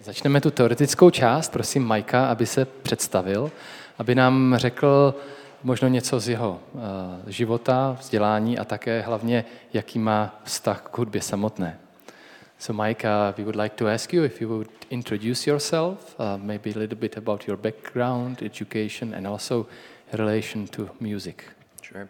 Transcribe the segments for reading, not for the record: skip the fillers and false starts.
Začneme tu teoretickou část. Prosím Majka, aby se představil, aby nám řekl možno něco z jeho života, vzdělání a také hlavně, jaký má vztah k hudbě samotné. So Mike, we would like to ask you if you would introduce yourself, maybe a little bit about your background, education, and also relation to music. Sure.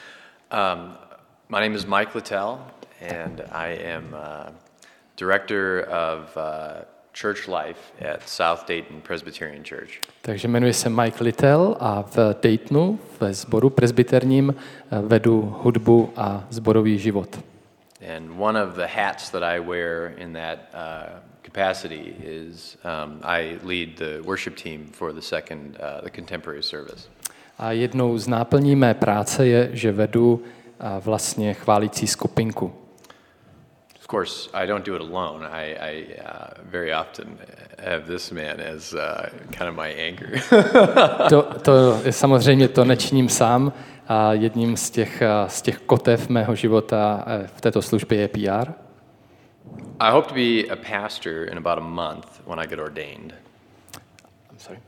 My name is Mike Littell, and I am director of church life at South Dayton Presbyterian Church. Takže jmenuji se Mike Littell a v Daytonu, ve sboru presbyterním, vedu hudbu a sborový život. And one of the hats that I wear in that capacity is I lead the worship team for the contemporary service. A jednou z náplní mé práce je, že vedu vlastně chválící skupinku. Of course, I don't do it alone. I very often have this man as kind of my anchor. To samozřejmě to nečiním sám. A jedním z těch kotev mého života v této službě je PR. I hope to be a pastor in about a month when I get ordained. I'm sorry.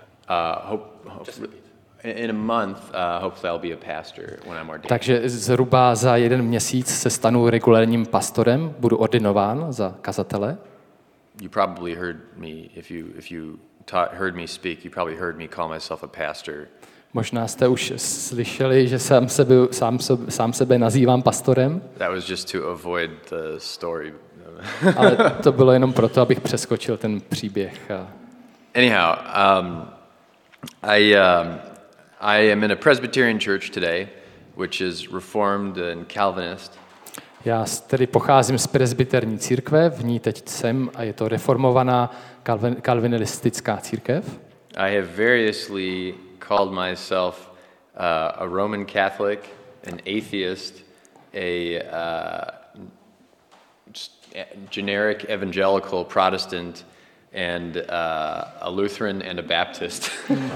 In a month, hopefully I'll be a pastor when I'm ordained. Takže zhruba za 1 měsíc se stanu regulérním pastorem, budu ordinován za kazatele. You probably heard me, if you heard me speak, you probably heard me call myself a pastor. Možná jste už slyšeli, že sám sebe nazývám pastorem. That was just to avoid the story. Ale to bylo jenom proto, abych přeskočil ten příběh. Anyhow, I am in a Presbyterian church today, which is Reformed and Calvinist. Já tedy pocházím z presbyterní církve, v ní teď jsem a je to reformovaná kalvinistická církev. I have variously called myself a Roman Catholic, an atheist, a generic evangelical Protestant, and a Lutheran and a Baptist.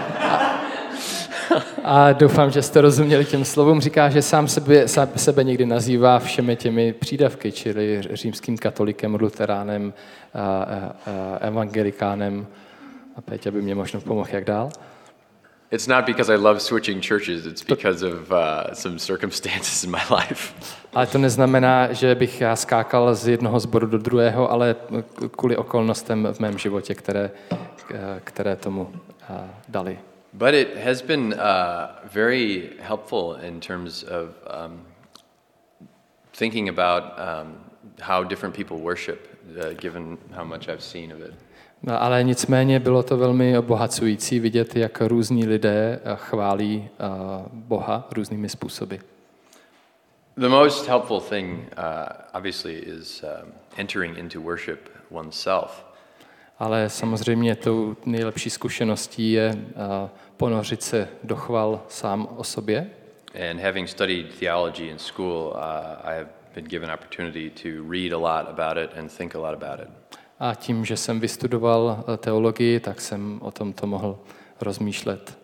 A doufám, že jste rozuměli těm slovům. Říká, že sám sebe někdy nazývá všemi těmi přídavky, čili římským katolikem, luteránem, evangelikánem. A Péťa by mě možná pomohl, jak dál. It's not because I love switching churches, it's because of some circumstances in my life. Ale to neznamená, že bych já skákal z jednoho sboru do druhého, ale kvůli okolnostem v mém životě, které tomu dali. But it has been very helpful in terms of thinking about how different people worship, given how much I've seen of it. Ale nicméně bylo to velmi obohacující vidět, jak různí lidé chválí Boha různými způsoby. The most helpful thing, obviously, is entering into worship oneself. Ale samozřejmě tou nejlepší zkušeností je ponořit se do chval sám o sobě. And having studied theology in school, I have been given opportunity to read a lot about it and think a lot about it. A tím, že jsem vystudoval teologii, tak jsem o tomto mohl rozmýšlet.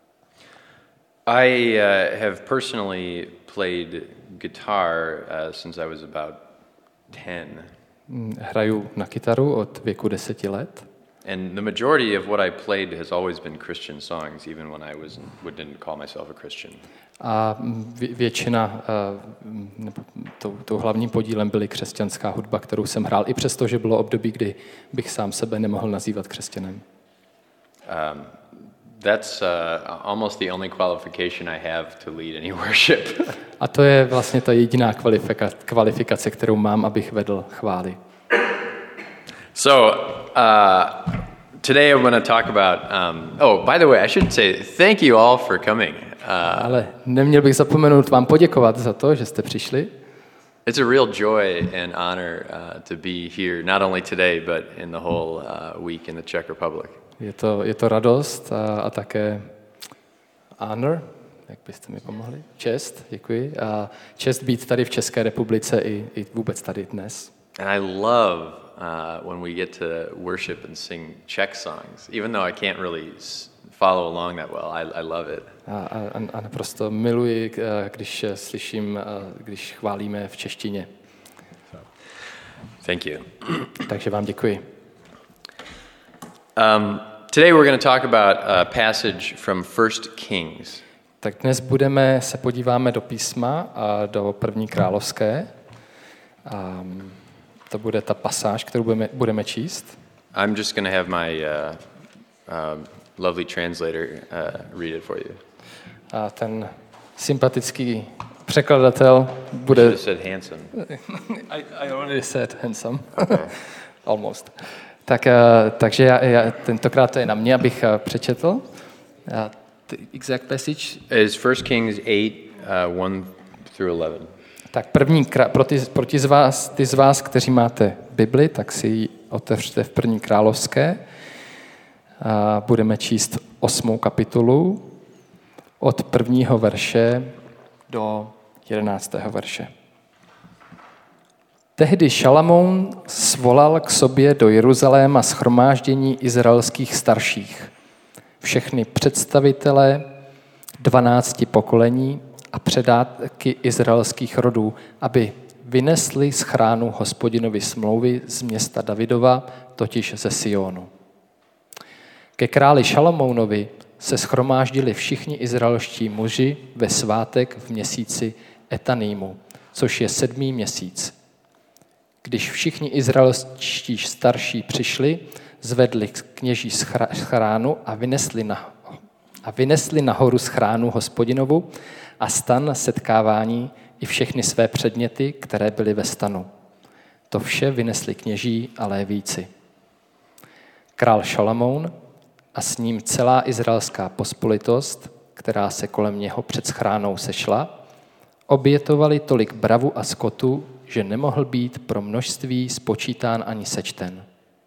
I have personally played guitar since I was about 10. Hraju na kytaru od věku 10 let. And the majority of what I played has always been Christian songs, even when I didn't call myself a Christian. A většina, tou hlavním podílem byly křesťanská hudba, kterou jsem hrál, i přesto, že bylo období, kdy bych sám sebe nemohl nazývat křesťanem. That's almost the only qualification I have to lead any worship. A to je vlastně ta jediná kvalifikace, kterou mám, abych vedl chvály. So, today I'm going to talk about, by the way, I should say thank you all for coming. Ale neměl bych zapomenout vám poděkovat za to, že jste přišli. It's a real joy and honor to be here, not only today, but in the whole week in the Czech Republic. Je to radost a také honor, jak byste mi pomohli? Čest, děkuji. A čest být tady v České republice i vůbec tady dnes. And I love when we get to worship and sing Czech songs, even though I can't really follow along that well. I love it. A naprosto miluji, když slyším, když chválíme v češtině. Thank you. Takže vám děkuji. Today we're going to talk about a passage from 1 Kings. Tak dnes se podíváme do písma a do první královské. To bude ta pasáž, kterou budeme číst. I'm just going to have my lovely translator read it for you. A ten sympatický překladatel bude... You should have said handsome. I already said handsome. Okay. Almost. Takže já tentokrát to je na mě, abych přečetl. The exact passage is 1 Kings 8, 1 through 11. Tak pro ty z vás, kteří máte Bibli, tak si ji otevřte v první královské. A budeme číst 8. kapitolu od 1. verše do 11. verše. Tehdy Šalamoun svolal k sobě do Jeruzaléma shromáždění izraelských starších, všechny představitele 12 pokolení a předáky izraelských rodů, aby vynesli z chránu Hospodinovy smlouvy z města Davidova, totiž ze Sionu. Ke králi Šalamounovi se shromáždili všichni izraelští muži ve svátek v měsíci Etanímu, což je 7. měsíc. Když všichni izraelští starší přišli, zvedli kněží z chránu a vynesli nahoru z chránu Hospodinovu a stan setkávání i všechny své předměty, které byly ve stanu. To vše vynesli kněží a lévíci. Král Šalamoun a s ním celá izraelská pospolitost, která se kolem něho před schránou sešla, obětovali tolik bravu a skotu, že nemohl být pro množství spočítán ani sečten.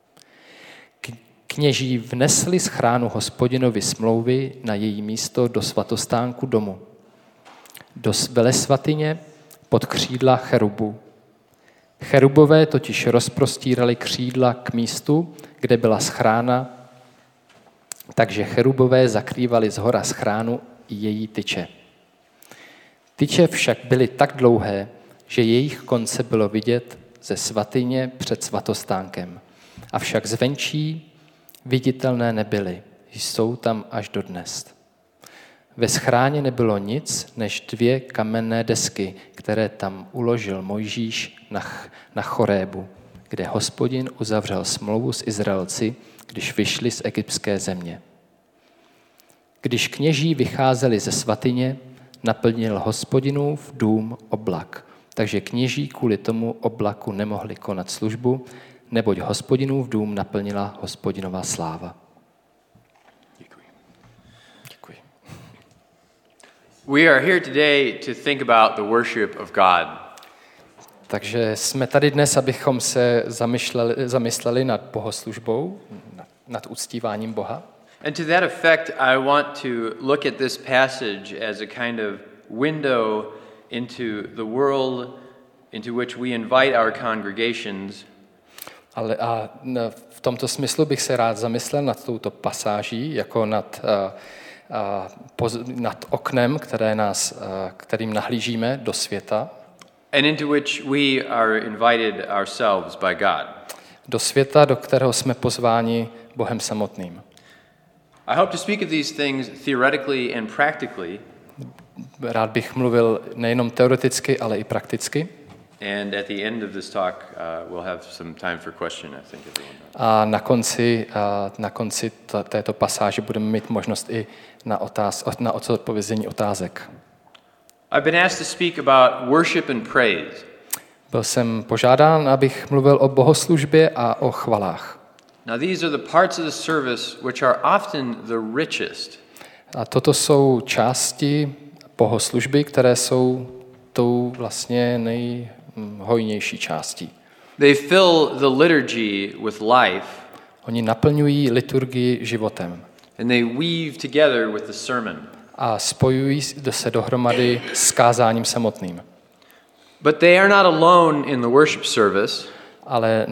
Kněží vnesli z chránu Hospodinovy smlouvy na její místo do svatostánku domu, do velesvatyně pod křídla cherubu. Cherubové totiž rozprostírali křídla k místu, kde byla schrána, takže cherubové zakrývali zhora schránu i její tyče. Tyče však byly tak dlouhé, že jejich konce bylo vidět ze svatyně před svatostánkem. Avšak zvenčí viditelné nebyly, jsou tam až dodnes. Ve schráně nebylo nic než 2 kamenné desky, které tam uložil Mojžíš na Chorébu, kde Hospodin uzavřel smlouvu s Izraelci, když vyšli z egyptské země. Když kněží vycházeli ze svatyně, naplnil Hospodinův dům oblak, takže kněží kvůli tomu oblaku nemohli konat službu, neboť Hospodinův dům naplnila Hospodinova sláva. Děkuji. We are here today to think about the worship of God. Takže jsme tady dnes, abychom se zamysleli nad bohoslužbou, nad uctíváním Boha. And to that effect, I want to look at this passage as a kind of window into the world into which we invite our congregations. Ale v tomto smyslu bych se rád zamyslel nad touto pasáží, jako nad oknem, kterým nahlížíme do světa. And into which we are invited ourselves by God. Do světa, do kterého jsme pozváni Bohem samotným. I hope to speak of these things theoretically and practically. Rád bych mluvil nejenom teoreticky, ale i prakticky. And at the end of this talk, we'll have some time for question, I think everyone knows. A na konci této pasáže budeme mít možnost i na odpovězení otázek. I've been asked to speak about worship and praise. Byl jsem požádán, abych mluvil o bohoslužbě a o chvalách. Now these are the parts of the service which are often the richest. A toto jsou části bohoslužby, které jsou tou vlastně nejhojnější částí. They fill the liturgy with life. Oni naplňují liturgii životem. And they weave together with the sermon. A spojují se dohromady s kázáním samotným. But they are not alone in the worship service. Ale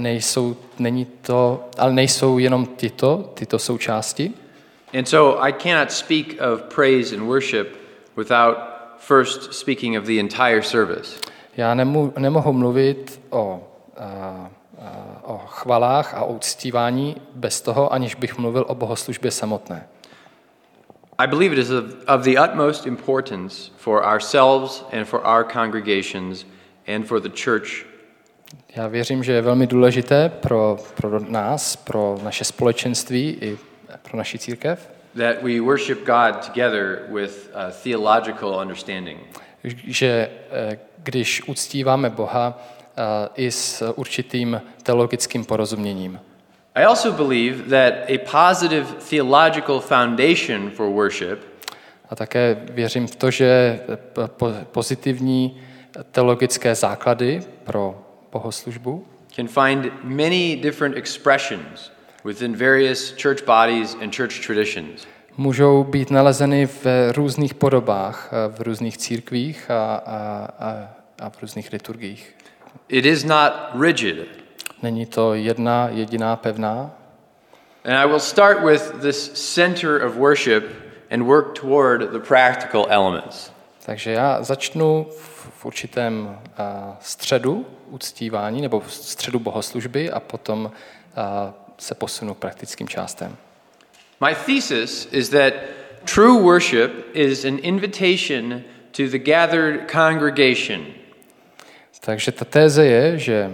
nejsou jenom tyto součásti. And so I cannot speak of praise and worship without first speaking of the entire service. Já nemohu mluvit o chvalách a o uctívání bez toho, aniž bych mluvil o bohoslužbě samotné. I believe it is of the utmost importance for ourselves and for our congregations and for the church. Já věřím, že je velmi důležité pro nás, pro naše společenství i pro naši církev, that we worship God together with theological understanding. Že když uctíváme Boha i s určitým teologickým porozuměním. I also believe that a positive theological foundation for worship A také věřím v to, že pozitivní teologické základy pro bohoslužbu can find many different expressions within various church bodies and church traditions. můžou být nalezeny v různých podobách, v různých církvích a v různých liturgiích. It is not rigid. Není to jedna jediná pevná. And I will start with this center of worship and work toward the practical elements. Takže já začnu v určitém středu uctívání nebo v středu bohoslužby a potom se posunu k praktickým částem. My thesis is that true worship is an invitation to the gathered congregation. Takže ta téze je, že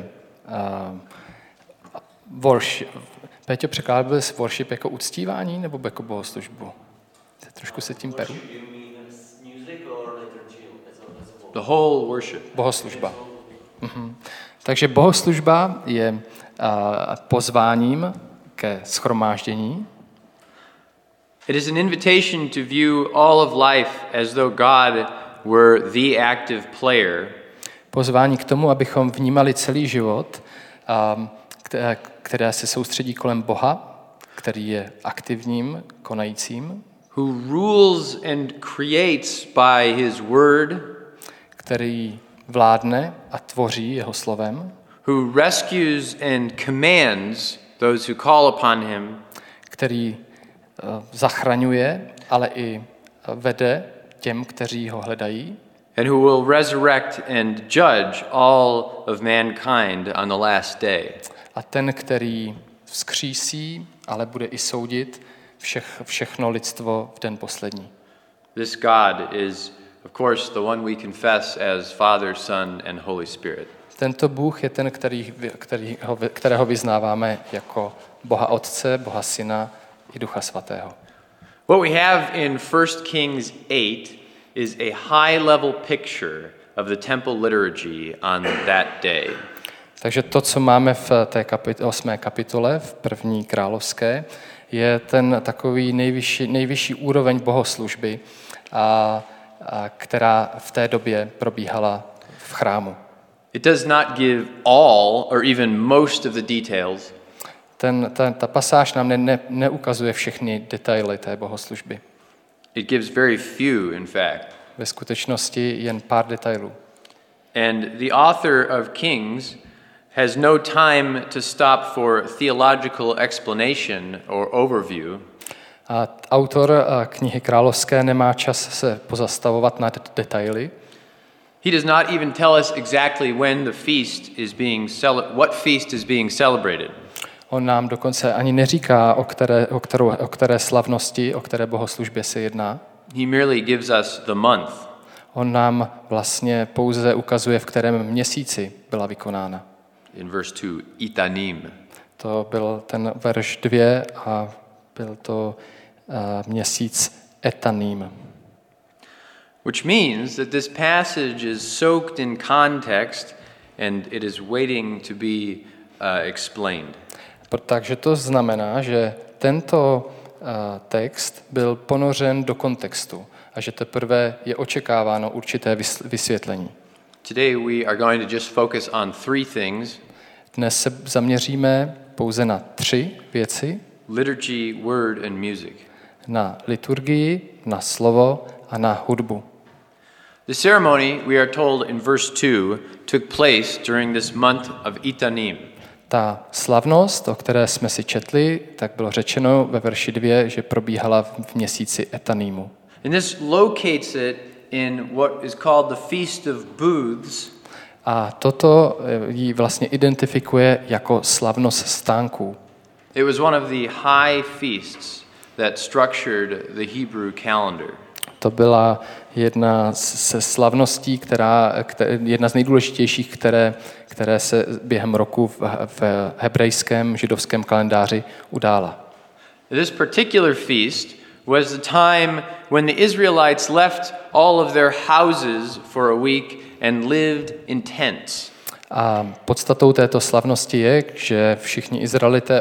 Péťo, překládal bys worship jako uctívání nebo jako bohoslužbu? Trošku se tím peru. The whole worship. Bohoslužba. Takže bohoslužba je pozváním ke shromáždění. It is an invitation to view all of life as though God were the active player. Pozvání k tomu, abychom vnímali celý život, které se soustředí kolem Boha, který je aktivním, konajícím, who rules and creates by his word, který vládne a tvoří jeho slovem, who rescues and commands those who call upon him, který zachraňuje, ale i vede těm, kteří ho hledají, and who will resurrect and judge all of mankind on the last day. a ten, který vzkřísí, ale bude i soudit všechno lidstvo v den poslední. This God is, of course, the one we confess as Father, Son, and Holy Spirit. Tento Bůh je ten, kterého vyznáváme jako Boha Otce, Boha Syna i Ducha Svatého. What we have in 1 Kings 8 is a high-level picture of the temple liturgy on that day. Takže to, co máme v té 8. kapitole, v 1. královské, je ten takový nejvyšší úroveň bohoslužby, která v té době probíhala v chrámu. It does not give all or even most of the details. Ta pasáž nám neukazuje všechny detaily té bohoslužby. It gives very few, in fact. Ve skutečnosti jen pár detailů. And the author of Kings has no time to stop for theological explanation or overview. A autor knihy královské nemá čas se pozastavovat nad detaily. He does not even tell us exactly when the feast is what feast is being celebrated. On nám dokonce ani neříká, o které slavnosti, o které bohoslužbě se jedná. He merely gives us the month. On nám vlastně pouze ukazuje, v kterém měsíci byla vykonána. In verse 2, Itanim. To byl ten verš 2 a byl to měsíc Etanim. Which means that this passage is soaked in context and it is waiting to be explained. Takže to znamená, že tento text byl ponořen do kontextu a že teprve je očekáváno určité vysvětlení. Today we are going to just focus on 3 things. Dnes se zaměříme pouze na 3 věci. Liturgy, word and music. Na liturgii, na slovo a na hudbu. The ceremony, we are told in verse 2, took place during this month of Itanim. Ta slavnost, o které jsme si četli, tak bylo řečeno ve verši 2, že probíhala v měsíci Etanimu. And this locates it in what is called the Feast of Booths. A toto ji vlastně identifikuje jako slavnost stánků. It was one of the high feasts that structured the Hebrew calendar. To byla jedna ze slavností, jedna z nejdůležitějších, které se během roku v hebrejském židovském kalendáři udála. This particular feast was the time when the Israelites left all of their houses for a week and lived in tents. A podstatou této slavnosti je, že všichni Izraelité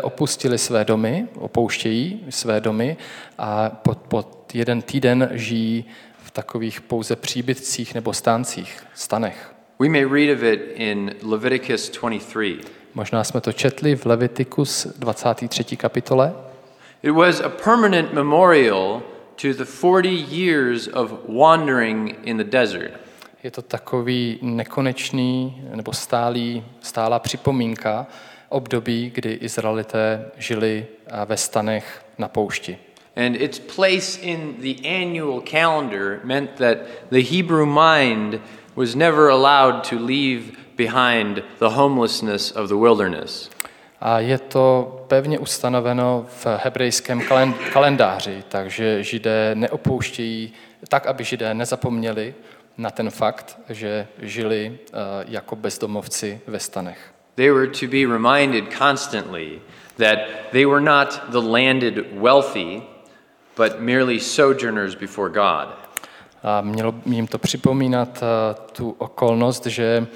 opouštějí své domy a pod jeden týden žijí v takových pouze příbytcích nebo stanech. We may read of it in Leviticus 23. Možná jsme to četli v Levitikus 23. kapitole. It was a permanent memorial to the 40 years of wandering in the desert. Je to takový nekonečný nebo stálá připomínka období, kdy Izraelité žili ve stanech na poušti. And its place in the annual calendar meant that the Hebrew mind was never allowed to leave behind the homelessness of the wilderness. A je to pevně ustanoveno v hebrejském kalendáři, takže Židé neopouštějí, tak aby Židé nezapomněli na ten fakt, že žili jako bezdomovci ve stanech. They were to be reminded constantly that they were not the landed wealthy, but merely sojourners before God. A mělo jim to připomínat tu okolnost, že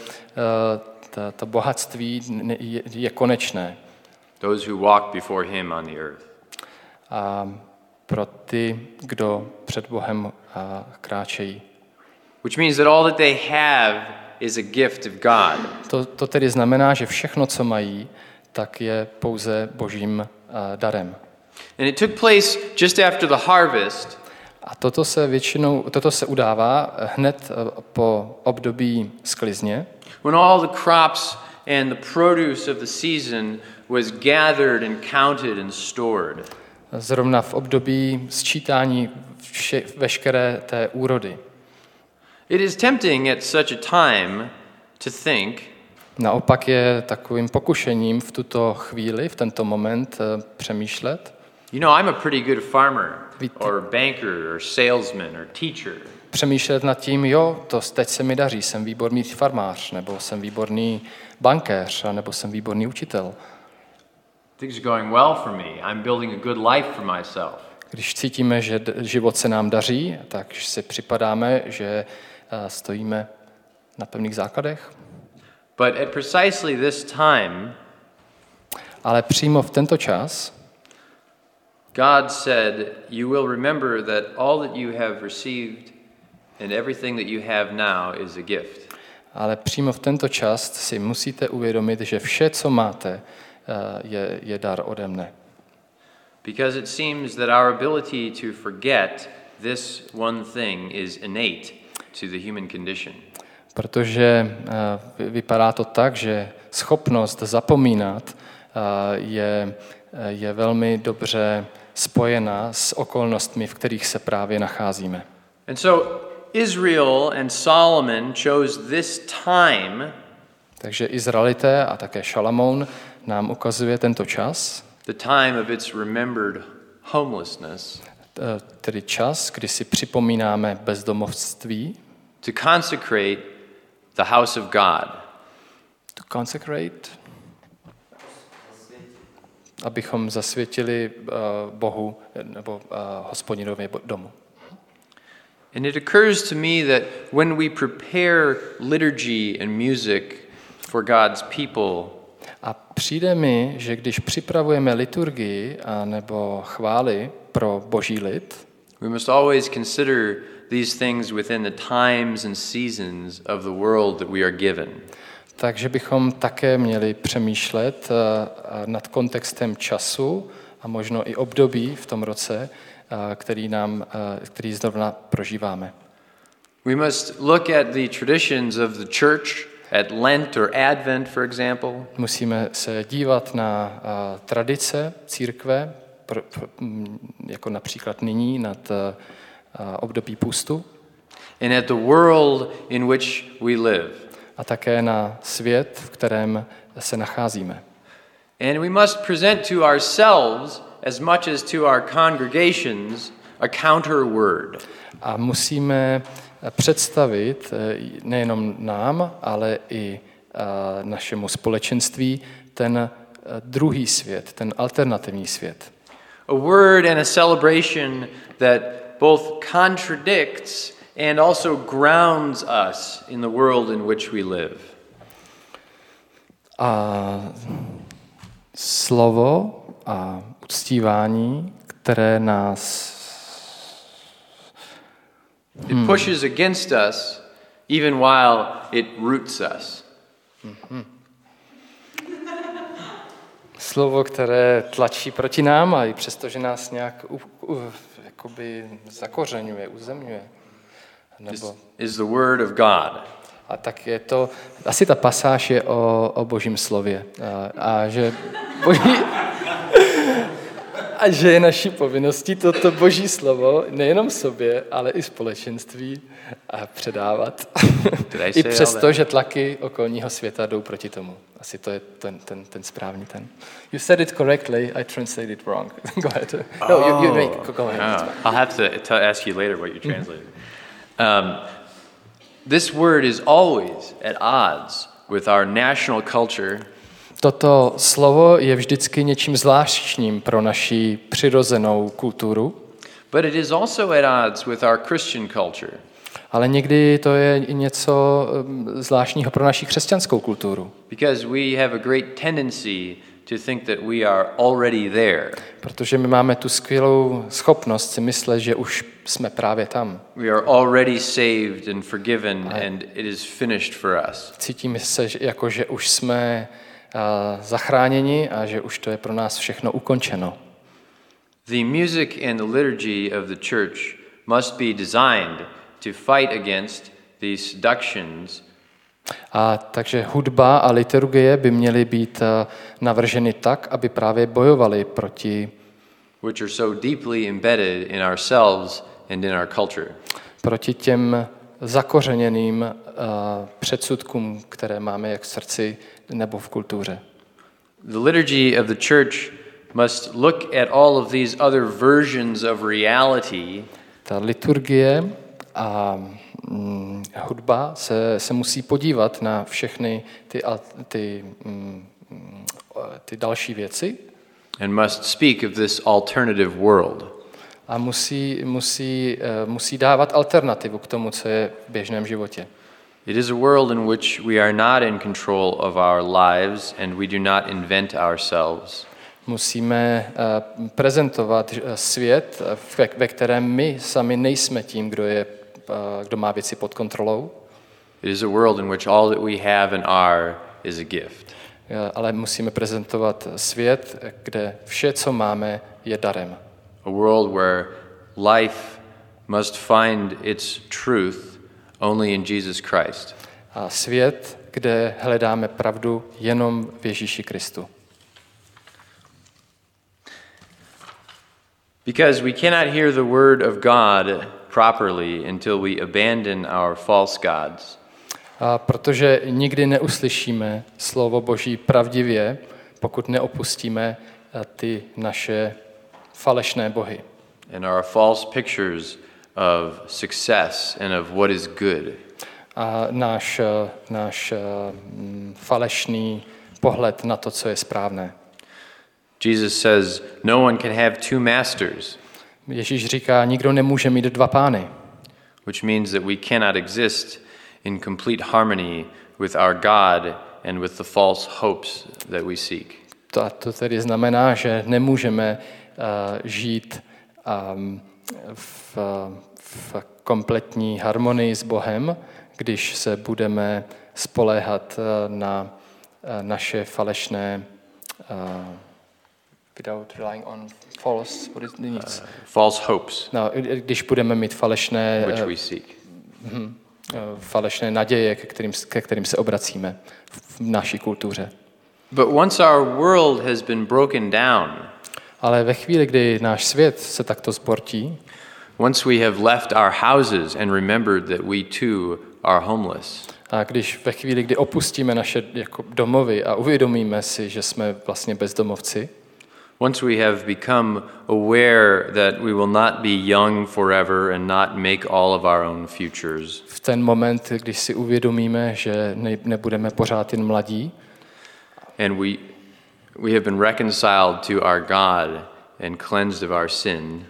to bohatství je konečné. Those who walk before him on the earth. A pro ty, kdo před Bohem kráčejí. Which means that all that they have is a gift of God. To tedy znamená, že všechno, co mají, tak je pouze Božím darem. And it took place just after the harvest. A toto se udává hned po období sklizně. When all the crops and the produce of the season was gathered and counted and stored. Zrovna v období sčítání veškeré té úrody. It is tempting at such a time to think, naopak je takovým pokušením v tuto chvíli, v tento moment přemýšlet. You know, I'm a pretty good farmer or banker or salesman or teacher. Přemýšlet nad tím, teď se mi daří, jsem výborný farmář, nebo jsem výborný bankéř, nebo jsem výborný učitel. Things are going well for me. I'm building a good life for myself. Když cítíme, že život se nám daří, tak si připadáme, že stojíme na pevných základech. But at precisely this time, ale přímo v tento čas God said, you will remember that all that you have received and everything that you have now is a gift. Ale přímo v tento čas si musíte uvědomit, že vše, co máte, je dar ode mne. Because it seems that our ability to forget this one thing is innate to the human condition. Protože vypadá to tak, že schopnost zapomínat je velmi dobře spojena s okolnostmi, v kterých se právě nacházíme. And so Israel and Solomon chose this time, takže Izraelité a také Šalamoun nám ukazuje tento čas, the time of its remembered homelessness, tedy čas, kdy si připomínáme bezdomovství, to consecrate the house of God. To consecrate, abychom zasvětili Bohu nebo Hospodinovi domu. And it occurs to me that when we prepare liturgy and music for God's people, a přijde mi, že když připravujeme liturgii nebo chvály pro Boží lid, we must always consider these things within the times and seasons of the world that we are given. Takže bychom také měli přemýšlet nad kontextem času a možno i období v tom roce, který zrovna prožíváme. We must look at the traditions of the church at Lent or Advent, for example. Musíme se dívat na tradice církve, jako například nyní nad období půstu. And at the world in which we live. a také na svět, v kterém se nacházíme. And we must present to ourselves as much as to our congregations a counter word. A musíme představit nejenom nám, ale i našemu společenství ten druhý svět, ten alternativní svět. A word and a celebration that both contradicts and also grounds us in the world in which we live. A slovo a uctívání, které nás It pushes against us even while it roots us. slovo, které tlačí proti nám a i přesto, že nás nějak jakoby zakořeňuje, uzemňuje. Nebo Is the word of God. a tak je to, asi ta pasáž je o Božím slově. A že a že je naší povinností toto Boží slovo nejenom sobě, ale i společenství a předávat. I přesto, že tlaky okolního světa jdou proti tomu. Asi to je ten správný ten. You said it correctly, I translated it wrong. Go ahead. No, go ahead. I'll have to ask you later what you translated. This word is always at odds with our national culture. Toto slovo je vždycky něčím zvláštním pro naši přirozenou kulturu. But it is also at odds with our Christian culture. Ale někdy to je i něco zvláštního pro naši křesťanskou kulturu. Because we have a great tendency to think that we are already there. Protože my máme tu skvělou schopnost si myslet, že už jsme právě tam. We are already saved and forgiven and it is finished for us. Cítíme se jako, že už jsme zachráněni a že už to je pro nás všechno ukončeno. The music and the liturgy of the church must be designed to fight against these seductions. A takže hudba a liturgie by měly být navrženy tak, aby právě bojovaly proti which are so deeply embedded in ourselves and in our culture. Proti těm zakořeněným předsudkům, které máme jak v srdci nebo v kultuře. The liturgy of the church must look at all of these other versions of reality. Ta liturgie a hudba se musí podívat na všechny ty další věci. And must speak of this alternative world. A musí dávat alternativu k tomu, co je v běžném životě. It is a world in which we are not in control of our lives and we do not invent ourselves. Musíme prezentovat svět, ve kterém my sami nejsme tím, kdo má věci pod kontrolou. It is a world in which all that we have and are is a gift. Ale musíme prezentovat svět, kde vše, co máme, je darem. A world where life must find its truth only in Jesus Christ. A svět, kde hledáme pravdu jenom v Ježíši Kristu. Because we cannot hear the word of God properly until we abandon our false gods. A protože nikdy neuslyšíme slovo Boží pravdivě, pokud neopustíme ty naše falešné bohy. And our false pictures of success and of what is good. A náš falešný pohled na to, co je správné. Jesus says, no one can have two masters. Ježíš říká, nikdo nemůže mít dva pány. Which means that we cannot exist in complete harmony with our God and with the false hopes that we seek. To tedy znamená, že nemůžeme žít v kompletní harmonii s Bohem, když se budeme spoléhat na naše falešné without relying on false false hopes. No, když budeme mít falešné which we seek. Falešné naděje, ke kterým se obracíme v naší kultuře. But once our world has been broken down, ale ve chvíli, kdy náš svět se takto zbortí, once we have left our houses and remembered that we too are homeless, A když ve chvíli, kdy opustíme naše jako domovy a uvědomíme si, že jsme vlastně bezdomovci, once we have become aware that we will not be young forever and not make all of our own futures, v ten moment, když si uvědomíme, že nebudeme pořád jen mladí, and we have been reconciled to our God and cleansed of our sin.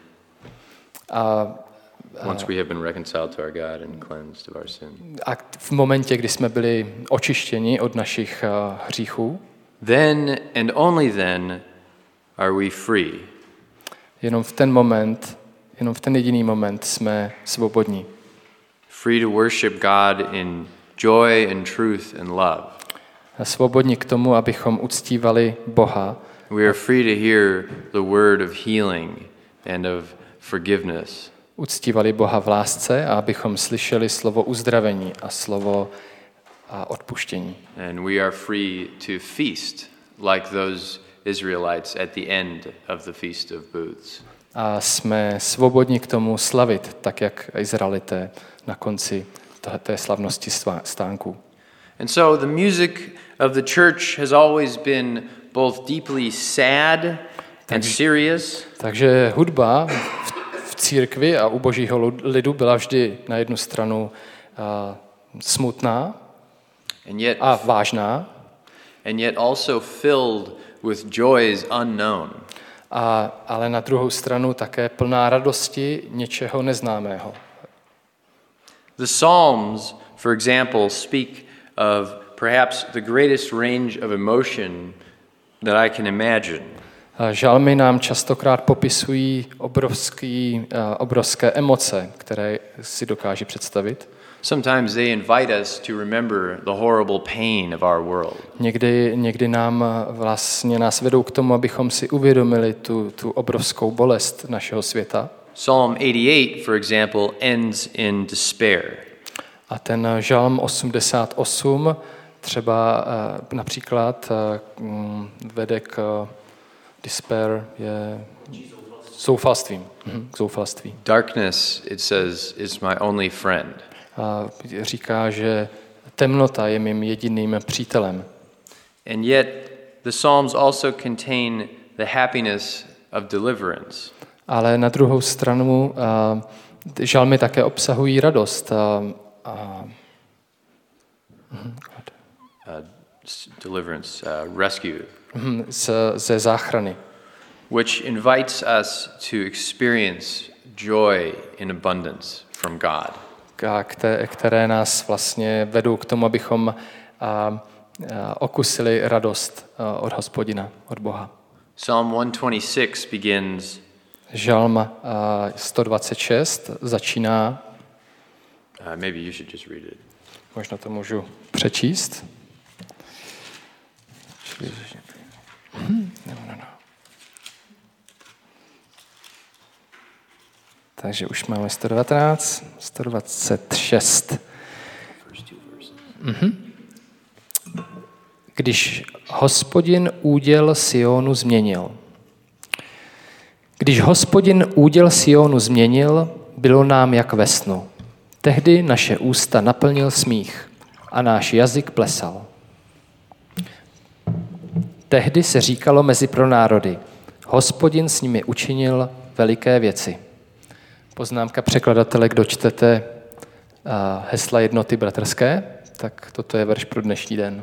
Once we have been reconciled to our God and cleansed of our sin. A v momentě, kdy jsme byli očištěni od našich hříchů, then and only then are we free. Jenom v ten moment, jenom v ten jediný moment jsme svobodní. Free to worship God in joy and truth and love. A svobodní k tomu, abychom uctívali Boha. We are free to hear the word of healing and of forgiveness. Uctívali Boha v lásce a abychom slyšeli slovo uzdravení a slovo odpuštění. And we are free to feast like those Israelites at the end of the Feast of Booths. A jsme svobodní k tomu slavit, tak jak Izraelité na konci té slavnosti stánků. And so the music of the church has always been both deeply sad and serious. Takže hudba v církvi a u božího lidu byla vždy na jednu stranu smutná a vážná. And yet also filled with joys unknown. Ale na druhou stranu také plná radosti něčeho neznámého. The Psalms, for example, speak of perhaps the greatest range of emotion that I can imagine. Žalmy nám častokrát popisují obrovské emoce, které si dokáží představit. Sometimes they invite us to remember the horrible pain of our world. Někdy nás vedou k tomu, abychom si uvědomili tu obrovskou bolest našeho světa. Psalm 88, for example, ends in despair. A ten žalm 88 třeba například vede k despair, je zoufalstvím. K zoufalství. Darkness, it says, is my only friend. A říká, že temnota je mým jediným přítelem. And yet the Psalms also contain the happiness of deliverance. Ale na druhou stranu žalmy také obsahují radost. Deliverance, rescue. Ze záchrany. Which invites us to experience joy in abundance from God. Které nás vlastně vedou k tomu, abychom okusili radost od Hospodina, od Boha. Psalm 126 begins. Žalm 126 začíná. Maybe you should just read it. Možná to můžu přečíst. No. Takže už máme 119, 126. Když Hospodin úděl Sionu změnil. Když Hospodin úděl Sionu změnil, bylo nám jak ve snu. Tehdy naše ústa naplnil smích a náš jazyk plesal. Tehdy se říkalo mezi pronárody, Hospodin s nimi učinil veliké věci. Poznámka překladatele, kdo čtete hesla jednoty bratrské, tak toto je verš pro dnešní den.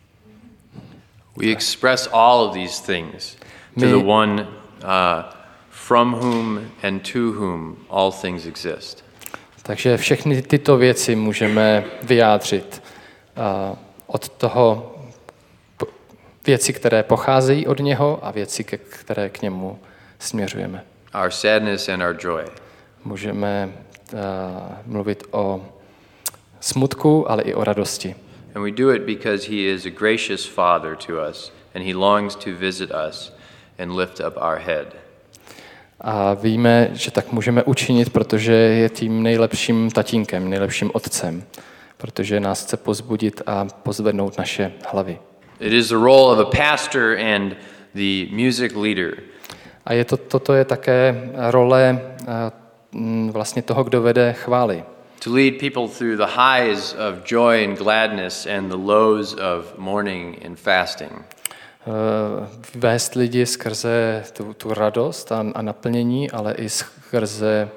We express all of these things to the one from whom and to whom all things exist. Takže všechny tyto věci můžeme vyjádřit od toho věci, které pocházejí od něho a věci, které k němu směřujeme. Our sadness and our joy. Můžeme mluvit o smutku, ale i o radosti. And we do it because he is a gracious father to us and he longs to visit us and lift up our head. A víme, že tak můžeme učinit, protože je tím nejlepším tatínkem, nejlepším otcem, protože nás chce pozbudit a pozvednout naše hlavy. It is the role of a pastor and the music leader. A toto je také role vlastně toho, kdo vede chvály. To lead people through the highs of joy and gladness and the lows of mourning and fasting. Vést lidi skrze tu radost a naplnění, ale i skrze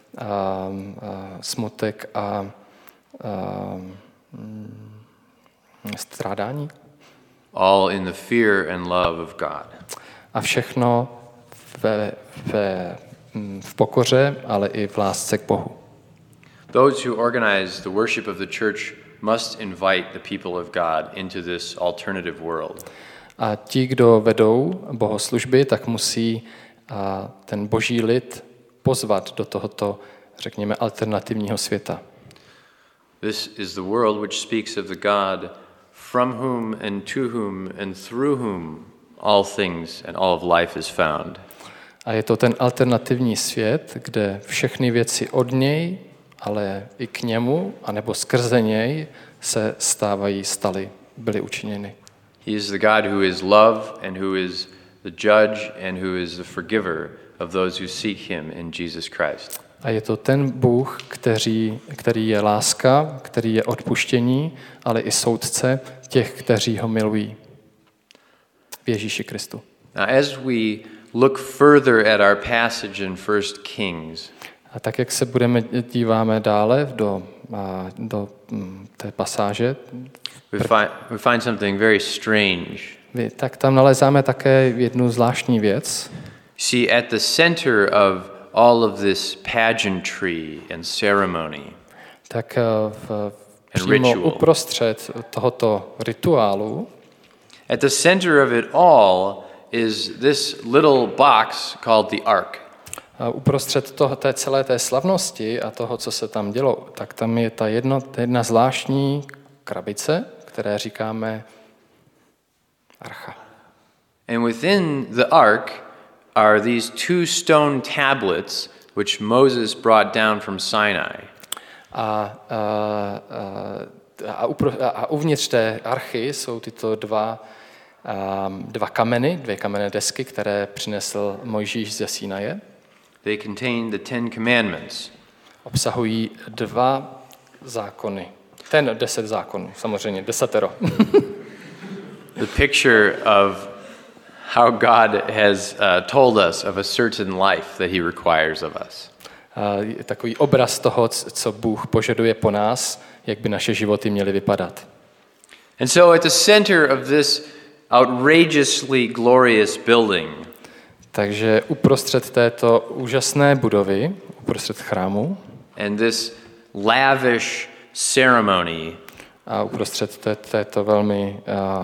smutek a strádání. All in the fear and love of God. A všechno v pokoře, ale i v lásce k Bohu. Those who organize the worship of the church must invite the people of God into this alternative world. A ti, kdo vedou bohoslužby, tak musí ten boží lid pozvat do tohoto, řekněme, alternativního světa. This is the world which speaks of the God from whom and to whom and through whom all things and all of life is found. A je to ten alternativní svět, kde všechny věci od něj, ale i k němu, anebo skrze něj se byly učiněny. He is the God who is love and who is the judge and who is the forgiver of those who seek him in Jesus Christ. A je to ten Bůh, který je láska, který je odpuštění, ale i soudce těch, kteří ho milují v Ježíši Kristu. Now, as we look further at our passage in 1 Kings, a tak, jak se díváme dále do té pasáže, we find something very strange. Tak tam nalezáme také jednu zvláštní věc. See, at the center of all of this pageantry and ceremony, tak přímo uprostřed tohoto rituálu, at the center of it all is this little box called the ark. Uprostřed celé té slavnosti a toho, co se tam dělo, tak tam je ta jedna zvláštní krabice, které říkáme archa. And within the ark are these two stone tablets which Moses brought down from Sinai. A uvnitř té archy jsou tyto dvě kamenné desky, které přinesl Mojžíš ze Sinaje. They contain the 10 commandments. Obsahují 2 zákony. 10 zákonů, samozřejmě 10. The picture of how God has told us of a certain life that he requires of us. Takový obraz toho, co Bůh požaduje po nás, jak by naše životy měly vypadat. And so at the center of this outrageously glorious building, takže uprostřed této úžasné budovy, uprostřed chrámu, and this lavish ceremony, a uprostřed této velmi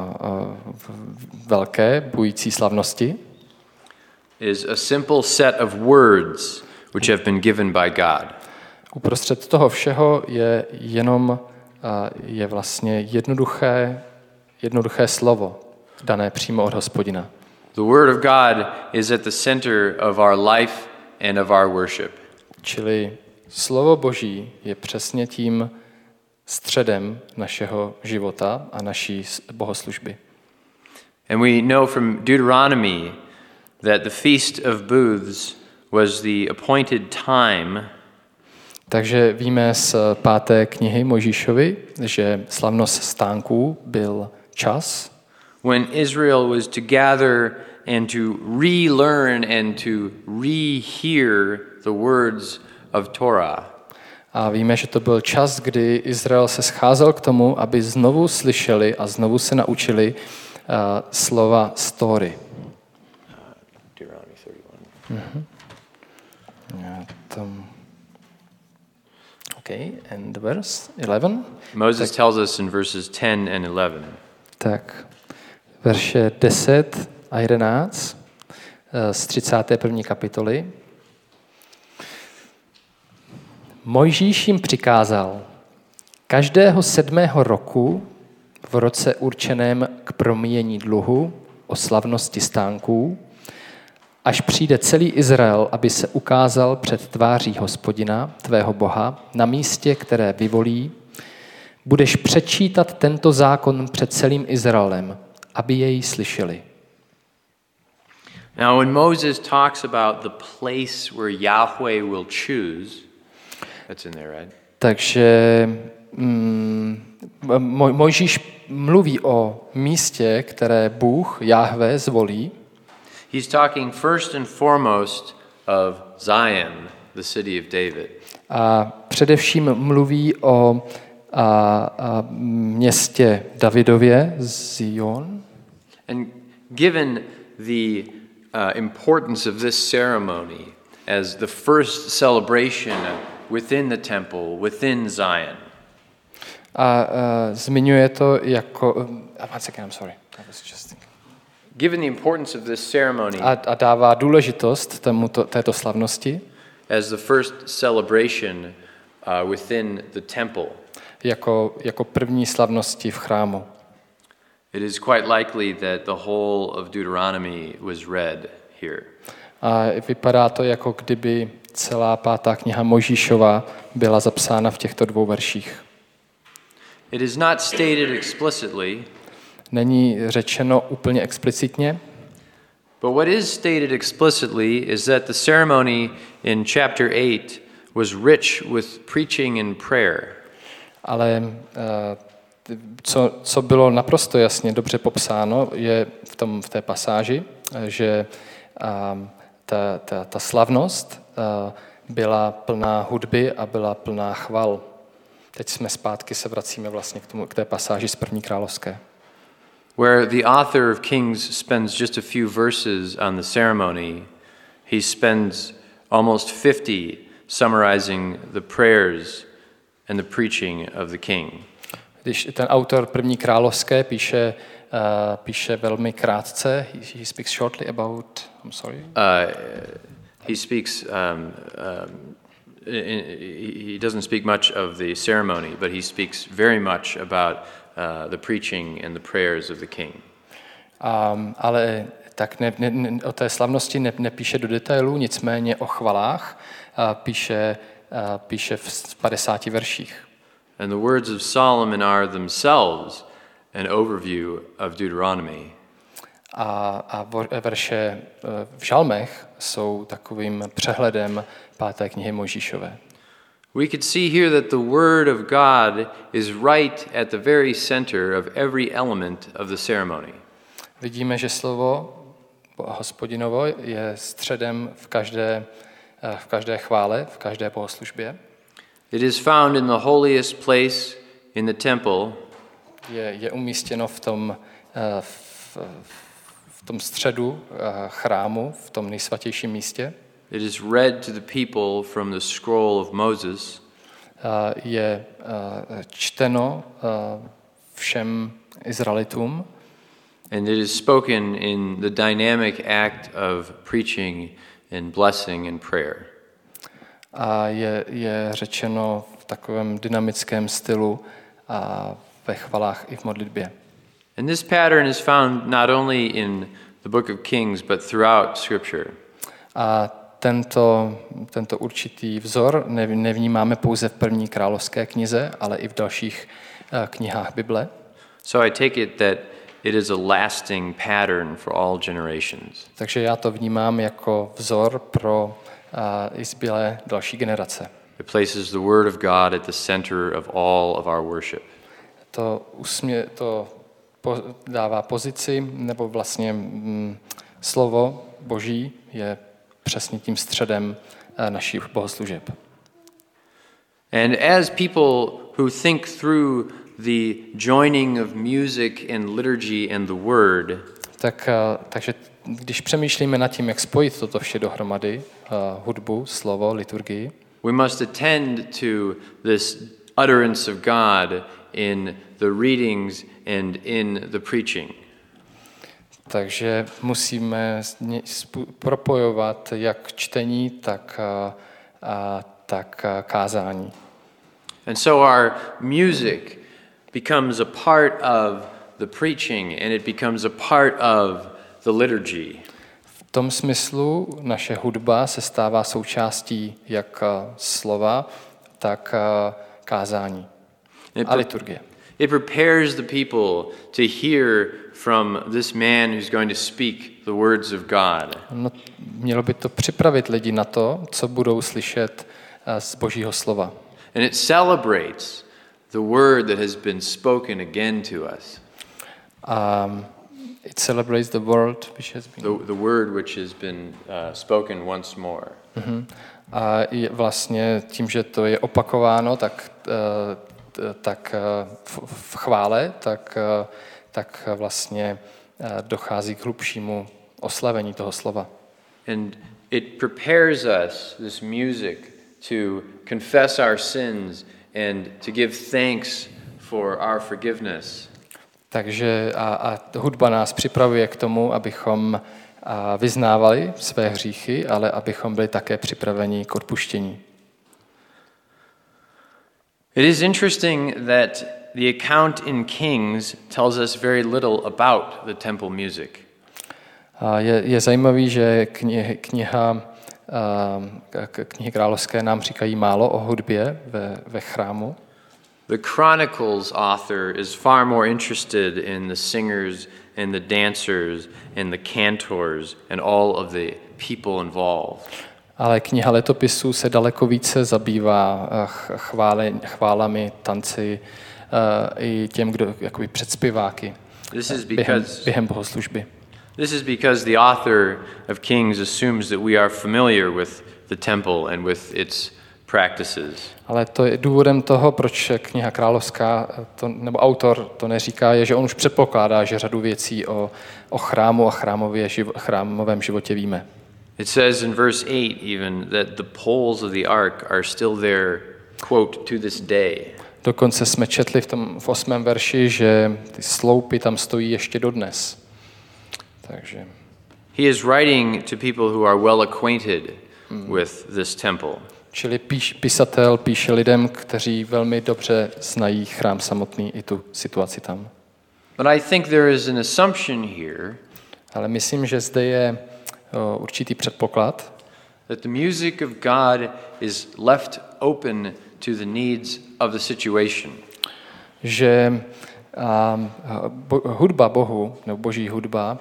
velké, bující slavnosti, is a simple set of words which have been given by God. Uprostřed toho všeho je vlastně jednoduché slovo, dané přímo od Hospodina. The word of God is at the center of our life and of our worship. Čili slovo Boží je přesně tím středem našeho života a naší bohoslužby. And we know from Deuteronomy that the Feast of Booths was the appointed time. Takže víme z 5. knihy Mojžíšovi, že slavnost stánků byl čas, when Israel was to gather and to relearn and to rehear the words of Torah. A víme, že to byl čas, kdy Izrael se scházel k tomu, aby znovu slyšeli a znovu se naučili slova z Tóry. Deuteronomy 31. Okay, and verse 11. Moses tells us in verses 10 and 11. Tak, verše 10 a 11 z 31. kapitoly. Mojžíš jim přikázal, každého 7. roku v roce určeném k promíjení dluhu o slavnosti stánků, až přijde celý Izrael, aby se ukázal před tváří Hospodina, tvého Boha, na místě, které vyvolí, budeš přečítat tento zákon před celým Izraelem, aby jej slyšeli. Now when Moses talks about the place where Yahweh will choose, that's in there, right? Takže Mojžíš mluví o místě, které Bůh, Jahve, zvolí. He's talking first and foremost of Zion, the city of David. A především mluví o městě Davidově, Zion. And given the importance of this ceremony as the first celebration within the temple, within Zion. A zmiňuje to jako Given the importance of this ceremony a dává důležitost této slavnosti as the first celebration within the temple. Jako první slavnosti v chrámu. It is quite likely that the whole of Deuteronomy was read here. A vypadá to, jako kdyby celá 5. kniha Mojžíšova byla zapsána v těchto 2 verších. It is not stated explicitly. Není řečeno úplně explicitně. But what is stated explicitly is that the ceremony in chapter 8 was rich with preaching and prayer. Ale co bylo naprosto jasně dobře popsáno, je v té pasáži, že ta slavnost byla plná hudby a byla plná chval. Teď jsme zpátky, se vracíme vlastně k té pasáži z 1. královské. Where the author of Kings spends just a few verses on the ceremony, he spends almost 50 summarizing the prayers and the preaching of the king. Když ten autor 1. královské píše velmi krátce, he speaks shortly about, I'm sorry. He speaks, he doesn't speak much of the ceremony, but he speaks very much about the preaching and the prayers of the king. Ale tak o té slavnosti nepíše do detailů, nicméně o chvalách píše v 50 verších. And the words of Solomon are themselves an overview of Deuteronomy. A verše v žalmech jsou takovým přehledem 5. knihy Mojžíšové. We could see here that the word of God is right at the very center of every element of the ceremony. Vidíme, že slovo Hospodinovo je středem v každé chvále, v každé bohoslužbě. It is found in the holiest place in the temple. Je umístěno v tom středu chrámu, v tom nejsvatějším místě. It is read to the people from the scroll of Moses. Je čteno všem Izraelitům. And it is spoken in the dynamic act of preaching and blessing and prayer. A je řečeno v takovém dynamickém stylu a ve chvalách i v modlitbě. And this pattern is found not only in the book of Kings, but throughout Scripture. A tento určitý vzor nevnímáme pouze v 1. královské knize, ale i v dalších knihách Bible. So I take it that it is a lasting pattern for all generations. Takže já to vnímám jako vzor pro i zbylé další generace. It places the word of God at the center of all of our worship. To dává pozici, nebo vlastně slovo Boží je přesně tím středem našich bohoslužeb. And as people who think through the joining of music and liturgy and the word, takže když přemýšlíme nad tím, jak spojit toto vše dohromady, hudbu, slovo, liturgii, we must attend to this utterance of God in the readings and in the preaching. Takže musíme propojovat jak čtení, tak kázání. And so our music becomes a part of the preaching and it becomes a part of the liturgy. V tom smyslu naše hudba se stává součástí jak slova, tak kázání a liturgie. It prepares the people to hear from this man who's going to speak the words of God. No, mělo by to připravit lidi na to, co budou slyšet z Božího slova. And it celebrates the word that has been spoken again to us. It celebrates the word which has been... The word which has been spoken once more. A je vlastně tím, že to je opakováno, tak v chvále, tak vlastně dochází k hlubšímu oslavení toho slova. And it prepares us, this music, to confess our sins and to give thanks for our forgiveness. Takže a hudba nás připravuje k tomu, abychom vyznávali své hříchy, ale abychom byli také připraveni k odpuštění. It is interesting that the account in Kings tells us very little about the temple music. Je zajímavý, že knihy královské nám říkají málo o hudbě ve chrámu. The Chronicles author is far more interested in the singers and the dancers and the cantors and all of the people involved. Ale kniha letopisů se daleko více zabývá chválami, tanci i těm, kdo jakoby předspěváky během bohoslužby. This is because the author of Kings assumes that we are familiar with the temple and with its practices. Ale to je důvodem toho, proč kniha královská, nebo autor to neříká, je, že on už předpokládá, že řadu věcí o chrámu a chrámovém životě víme. It says in verse 8 even that the poles of the ark are still there, quote, to this day. Dokonce jsme četli v 8. verši, že ty sloupy tam stojí ještě dodnes. Takže he is writing to people who are well acquainted with this temple. Čili pisatel píše lidem, kteří velmi dobře znají chrám samotný i tu situaci tam. But I think there is an assumption here. Ale myslím, že zde je určitý předpoklad, that the music of God is left open to the needs of the situation. Že hudba Bohu, nebo boží hudba,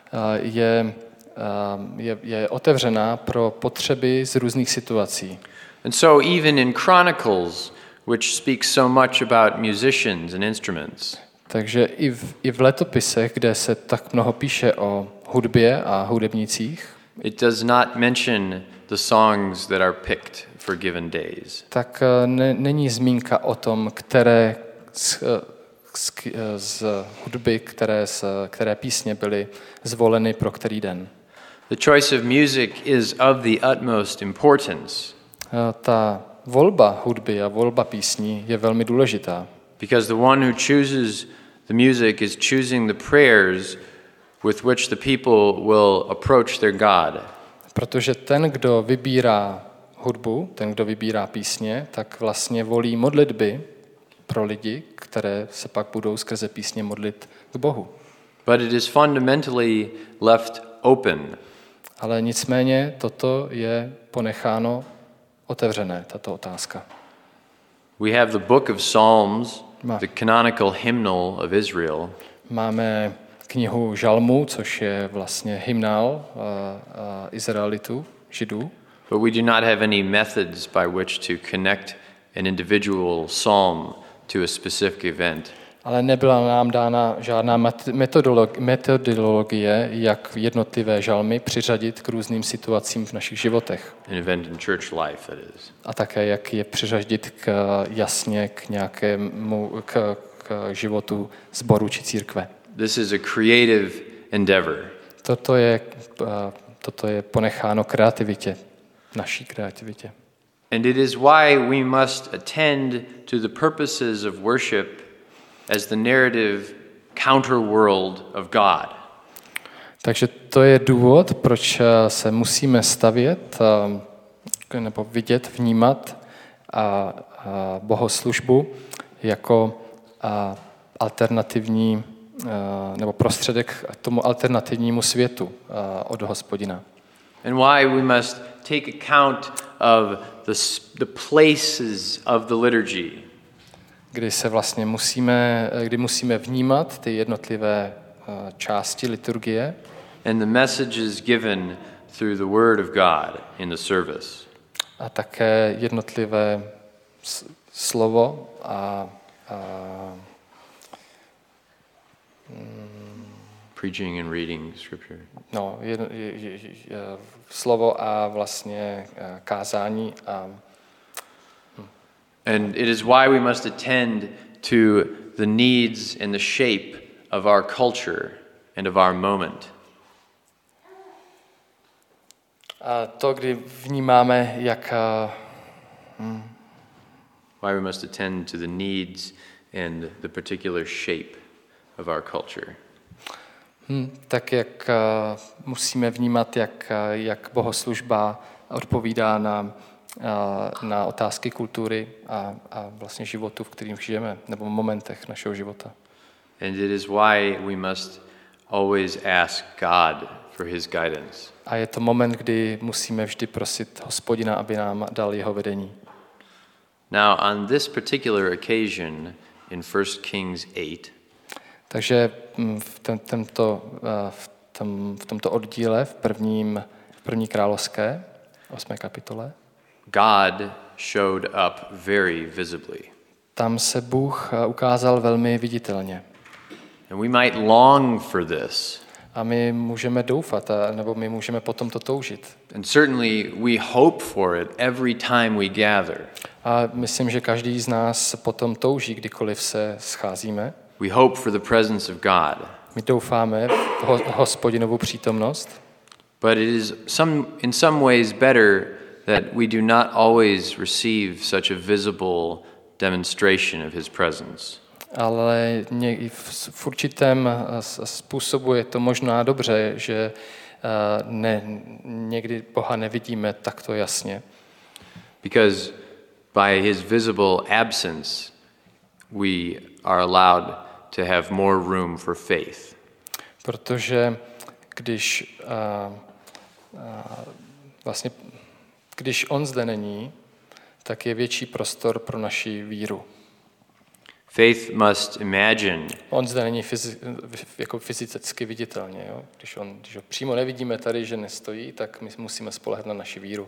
je otevřená pro potřeby z různých situací. And so even in Chronicles, which speaks so much about musicians and instruments, takže i v letopisech, kde se tak mnoho píše o hudbě a hudebnících, it does not mention the songs that are picked for given days. Tak není zmínka o tom, které z hudby, které písně byly zvoleny pro který den. The choice of music is of the utmost importance. Ta volba hudby a volba písní je velmi důležitá. Because the one who chooses the music is choosing the prayers with which the people will approach their God. Protože ten, kdo vybírá hudbu, ten, kdo vybírá písně, tak vlastně volí modlitby pro lidi, které se pak budou skrze písně modlit k Bohu. But it is fundamentally left open. Ale nicméně toto je ponecháno otevřené, tato otázka. We have the book of Psalms, the canonical hymnal of Israel. Máme knihu Žalmů, což je vlastně hymnál Izraelitů, Židů. But we do not have any methods by which to connect an individual psalm to a specific event. Ale nebyla nám dána žádná metodologie, jak jednotlivé žalmy přiřadit k různým situacím v našich životech. An event in church life, that is. A také, jak je přiřadit jasně k nějakému k životu sboru či církve. This is a creative endeavor. Toto je ponecháno kreativitě, naší kreativitě. And it is why we must attend to the purposes of worship as the narrative counterworld of God. Takže to je důvod, proč se musíme stavět nebo vidět, vnímat bohoslužbu jako alternativní nebo prostředek tomu alternativnímu světu od Hospodina. And why we must take account of the places of the liturgy. Kdy se vlastně musíme vnímat ty jednotlivé části liturgie and the messages given through the word of God in the service. A také jednotlivé slovo a preaching and reading scripture. No, slovo a vlastně kázání. And it is why we must attend to the needs and the shape of our culture and of our moment. A to, kdy vnímáme, jak Why we must attend to the needs and the particular shape of our culture. Tak jak musíme vnímat, jak bohoslužba odpovídá na otázky kultury a vlastně životu, v kterým žijeme, nebo momentech našeho života. And it is why we must always ask God for his guidance. A je to moment, kdy musíme vždy prosit Hospodina, aby nám dal jeho vedení. Now, on this particular occasion in 1 Kings 8, takže v tomto oddíle, v první královské, 8. kapitole, God showed up very visibly. Tam se Bůh ukázal velmi viditelně. And we might long for this. A my můžeme doufat, nebo my můžeme potom to toužit. And certainly we hope for it every time we gather. A myslím, že každý z nás potom touží, kdykoliv se scházíme. We hope for the presence of God. My doufáme v Hospodinovu přítomnost. But it is in some ways better that we do not always receive such a visible demonstration of his presence. Ale v určitém způsobu je to možná dobře, že někdy Boha nevidíme takto jasně. Because by his visible absence, we are allowed to have more room for faith. Protože když on zde není, tak je větší prostor pro naši víru. Faith must imagine. On zde není jako fyzicky viditelně. Jo? Když ho přímo nevidíme tady, že nestojí, tak my musíme spoléhat na naši víru,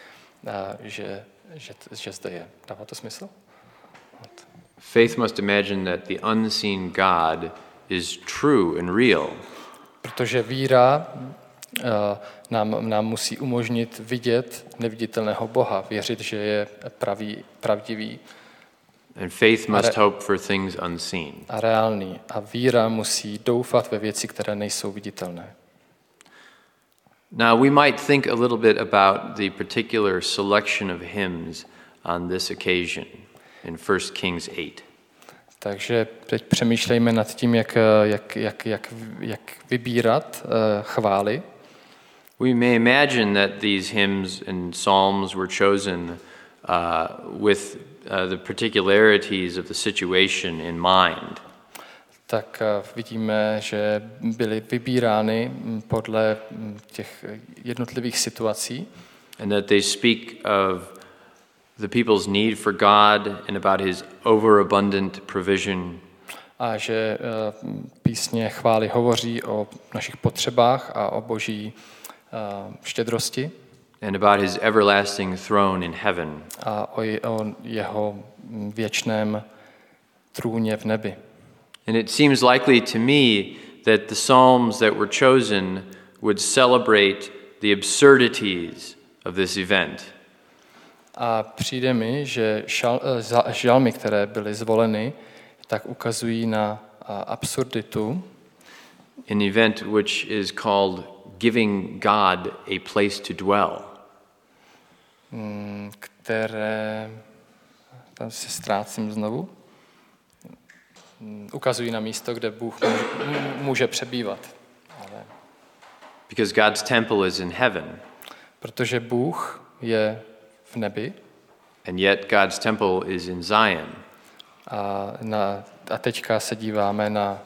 že zde je. Dává to smysl? Faith must imagine that the unseen God is true and real. Protože víra nám musí umožnit vidět neviditelného Boha, věřit, že je pravdivý. And faith must hope for things unseen. A reálný. A víra musí doufat ve věci, které nejsou viditelné. Now we might think a little bit about the particular selection of hymns on this occasion in 1 Kings 8. Takže teď přemýšlejme nad tím, jak vybírat chvály. We may imagine that these hymns and psalms were chosen with the particularities of the situation in mind. Tak vidíme, že byly vybírány podle těch jednotlivých situací. And that they speak of the people's need for God and about his overabundant provision. A že písně chvály hovoří o našich potřebách a o Boží štědrosti. And about his everlasting throne in heaven. A o jeho věčném trůně v nebi. And it seems likely to me that the psalms that were chosen would celebrate the absurdities of this event. A přijde mi, že žalmy, které byly zvoleny, tak ukazují na absurditu. An event which is called giving God a place to dwell. Které, tam se ztrácím znovu, ukazují na místo, kde Bůh může přebývat. Because God's temple is in heaven. Protože Bůh je v nebi. And yet God's temple is in Zion. A teďka se díváme na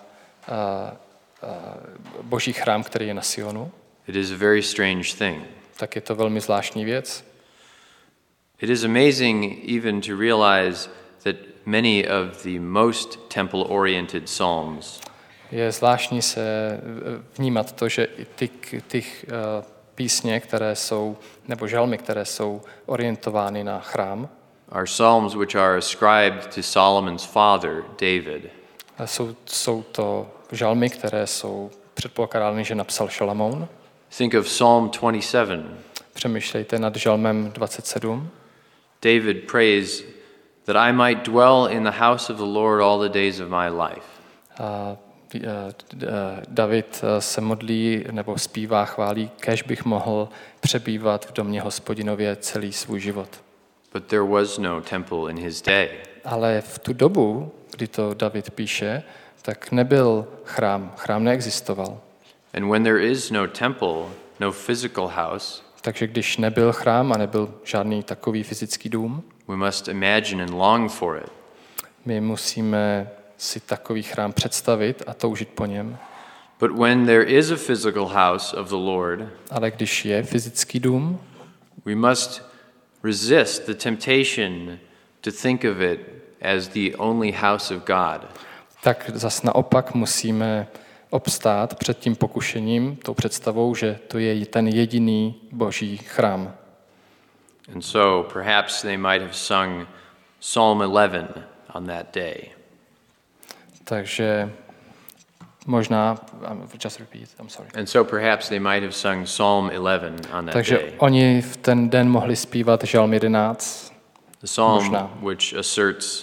Boží chrám, který je na Sionu. It is a very strange thing. Tak je to velmi zvláštní věc. It is amazing even to realize that many of the most temple-oriented psalms Je zvláštní se vnímat to, že i ty písně, které jsou, nebo žalmy, které jsou orientovány na chrám, are psalms which are ascribed to Solomon's father, David. Jsou to žalmy, které jsou předpokládány, že napsal Šalamoun. Think of Psalm 27. Přemýšlejte nad žalmem 27. David prays that I might dwell in the house of the Lord all the days of my life. David se modlí nebo zpívá, chválí, kéž bych mohl přebývat v domě Hospodinově celý svůj život. But there was no temple in his day. Ale v tu dobu, kdy to David píše, tak nebyl chrám. Chrám neexistoval. And when there is no temple, no physical house, takže když nebyl chrám a nebyl žádný takový fyzický dům, we must imagine and long for it. my musíme si takový chrám představit a toužit po něm. But when there is a physical house of the Lord, ale když je fyzický dům, we must resist the temptation to think of it as the only house of God. tak zas naopak musíme obstát před tím pokušením, tou představou, že to je ten jediný boží chrám. And so perhaps they might have sung Psalm 11 on that day. Takže možná, just repeat, I'm sorry. And so perhaps they might have sung Psalm 11 on that Takže day. oni v ten den mohli zpívat Žalm 11. The psalm možná. which asserts,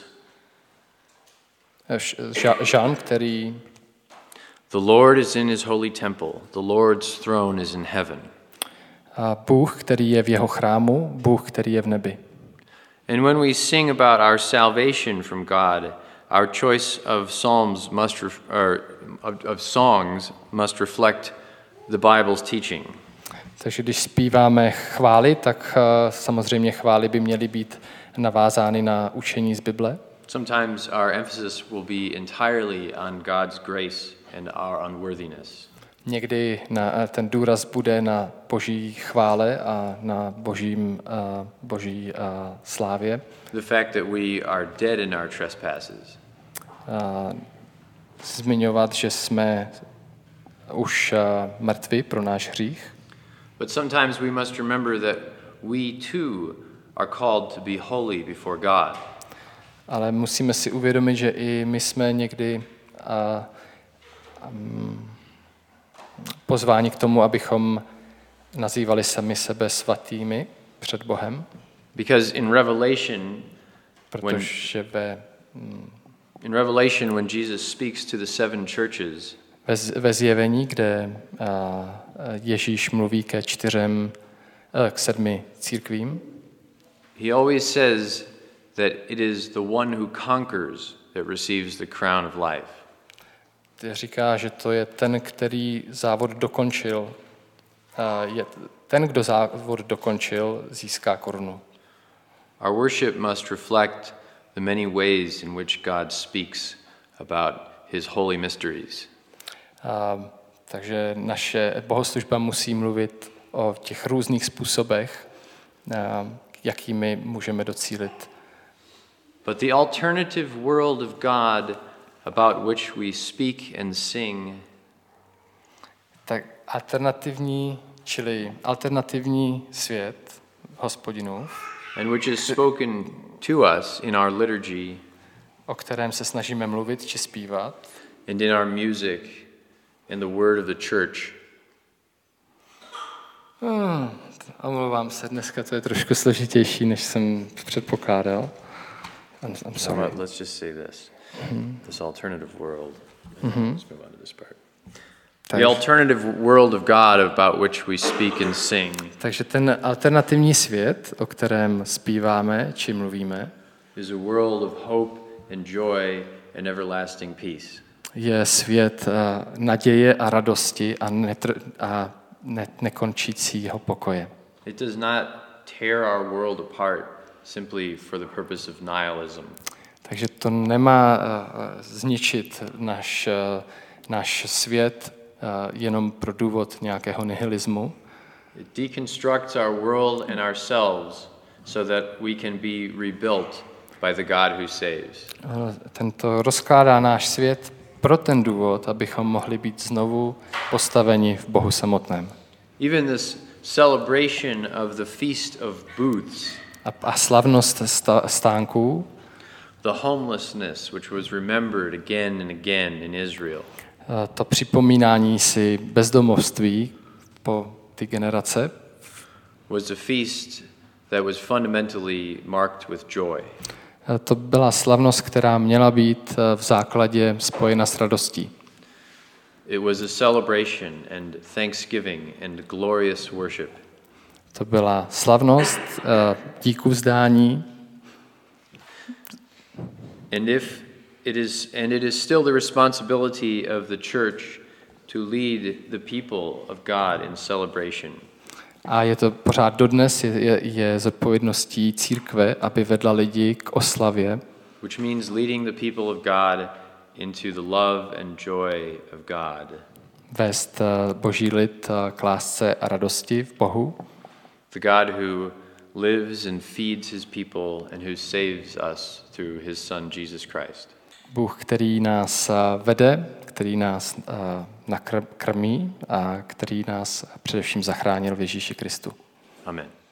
Žalm, který the Lord is in his holy temple, the Lord's throne is in heaven. a Bůh, který je v jeho chrámu, Bůh, který je v nebi. And when we sing about our salvation from God, our choice of psalms must of songs must reflect the Bible's teaching. Takže když zpíváme chvály, tak samozřejmě chvály by měly být navázány na učení z Bible. Sometimes our emphasis will be entirely on God's grace and our unworthiness. Někdy ten důraz bude na boží chvále a na boží slávě. The fact that we are dead in our trespasses. Zmiňovat, že jsme už mrtví pro náš hřích. But sometimes we must remember that we too are called to be holy before God. Ale musíme si uvědomit, že i my jsme někdy pozváni k tomu, abychom nazývali sami sebe svatými před Bohem. Because in Revelation, protože in Revelation, when Jesus speaks to the seven churches, ve zjevení, kde Ježíš mluví k 7 církvím, he always says that it is the one who conquers that receives the crown of life. Říká, že to je ten, který závod dokončil. Ten, kdo závod dokončil, získá korunu. Our worship must reflect the many ways in which God speaks about his holy mysteries. Takže naše bohoslužba musí mluvit o těch různých způsobech, jakými můžeme docílit. But the alternative world of God about which we speak and sing, tak alternativní svět Hospodinův, and which is spoken to us in our liturgy, o kterém se snažíme mluvit či zpívat, and in our music, and the word of the church. Omlouvám se, dneska to je trošku složitější, než jsem předpokládal. I'm sorry. Let's just say this. This alternative world. Let's move on to this part. The alternative world of God about which we speak and sing. Takže ten alternativní svět, o kterém zpíváme či mluvíme, is a world of hope and joy and everlasting peace. Je svět naděje a radosti a nekončícího pokoje. It does not tear our world apart simply for the purpose of nihilism. Takže to nemá zničit náš svět jenom pro důvod nějakého nihilismu. It deconstructs our world and ourselves so that we can be rebuilt by the God who saves. Tento rozkládá náš svět pro ten důvod, abychom mohli být znovu postaveni v Bohu samotném. Even this celebration of the Feast of Booths. A slavnost stánků, the homelessness which was remembered again and again in Israel, to připomínání si bezdomovství po ty generace, was a feast that was fundamentally marked with joy. to byla slavnost, která měla být v základě spojena s radostí. It was a celebration and thanksgiving and glorious worship. To byla slavnost, díku vzdání. And it is still the responsibility of the church to lead the people of God in celebration. A je to pořád dodnes, je zodpovědností církve, aby vedla lidi k oslavě. Which means leading the people of God into the love and joy of God. Vést boží lid k lásce a radosti v Bohu. The God who lives and feeds his people and who saves us through his son Jesus Christ. Bůh, který nás vede, který nás nakrmí a který nás především zachránil v Ježíši Kristu. Amen.